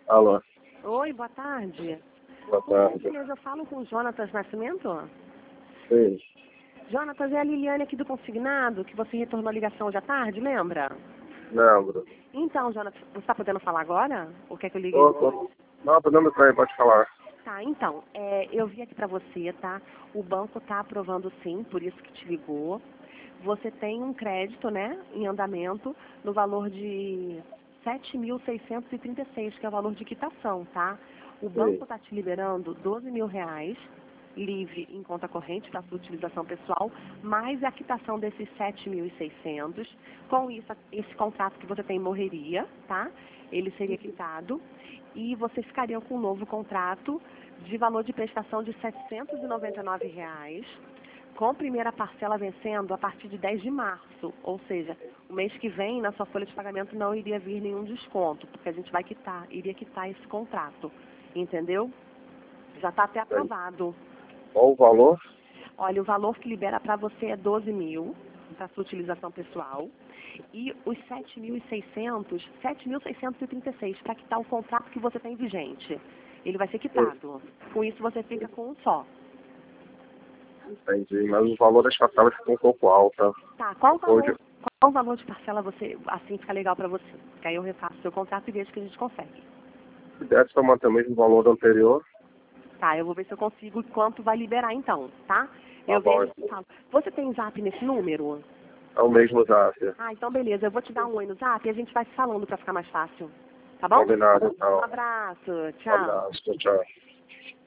Alô, Oi, boa tarde. boa Por tarde. gentileza, eu falo com o Jonatas Nascimento? Sim, Jonatas, é a Liliane aqui do Consignado, que você retornou a ligação hoje à tarde, lembra? lembro. Então, Jonatas, você está podendo falar agora? Ou quer que eu ligue depois? Tô. Não, podemos sair, pode falar. Tá, então, eu vi aqui pra você, tá? O banco tá aprovando sim, por isso que te ligou. Você tem um crédito, né, em andamento, no valor de 7.636, que é o valor de quitação, tá? O banco Sim. tá te liberando 12 mil reais, livre em conta corrente para sua utilização pessoal, mais a quitação desses 7.600. Com isso, esse contrato que você tem morreria, tá? Ele seria quitado e você ficaria com um novo contrato de valor de prestação de R$ 799, reais, com primeira parcela vencendo a partir de 10 de março, ou seja, o mês que vem na sua folha de pagamento não iria vir nenhum desconto, porque a gente iria quitar esse contrato, entendeu? Já está até aprovado. Qual o valor? Olha, o valor que libera para você é 12 mil para sua utilização pessoal e os 7.636 para quitar o contrato que você tem vigente. Ele vai ser quitado. Com isso você fica com um só. Entendi, mas o valor das parcelas ficou um pouco alto. Tá, Hoje, qual o valor de parcela você, assim fica legal para você? Que aí eu refaço o seu contrato e vejo que a gente consegue. se desse para manter o mesmo valor do anterior, Tá, eu vou ver se eu consigo e quanto vai liberar então, tá? tá Eu bom. vejo e falo. Você tem zap nesse número? É o mesmo zap. Ah, então beleza, eu vou te dar um oi no zap e a gente vai se falando para ficar mais fácil. Tá bom? Combinado, Um então. abraço, Um tchau. abraço, tchau.